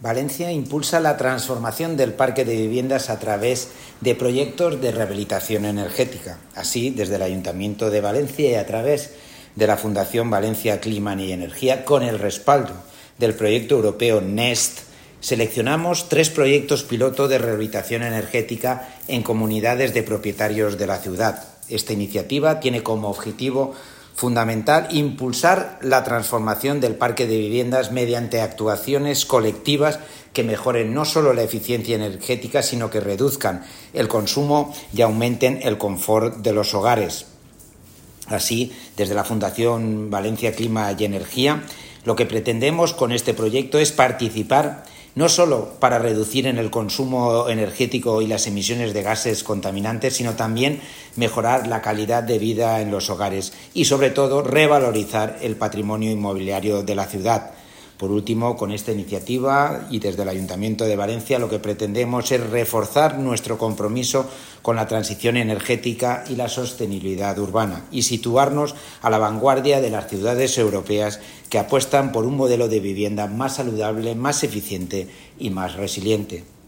Valencia impulsa la transformación del parque de viviendas a través de proyectos de rehabilitación energética. Así, desde el Ayuntamiento de Valencia y a través de la Fundación Valencia Clima y Energía, con el respaldo del proyecto europeo NEST, seleccionamos 3 proyectos piloto de rehabilitación energética en comunidades de propietarios de la ciudad. Esta iniciativa tiene como objetivo fundamental impulsar la transformación del parque de viviendas mediante actuaciones colectivas que mejoren no solo la eficiencia energética, sino que reduzcan el consumo y aumenten el confort de los hogares. Así, desde la Fundación Valencia Clima y Energía, lo que pretendemos con este proyecto es participar no solo para reducir en el consumo energético y las emisiones de gases contaminantes, sino también mejorar la calidad de vida en los hogares y, sobre todo, revalorizar el patrimonio inmobiliario de la ciudad. Por último, con esta iniciativa y desde el Ayuntamiento de Valencia, lo que pretendemos es reforzar nuestro compromiso con la transición energética y la sostenibilidad urbana y situarnos a la vanguardia de las ciudades europeas que apuestan por un modelo de vivienda más saludable, más eficiente y más resiliente.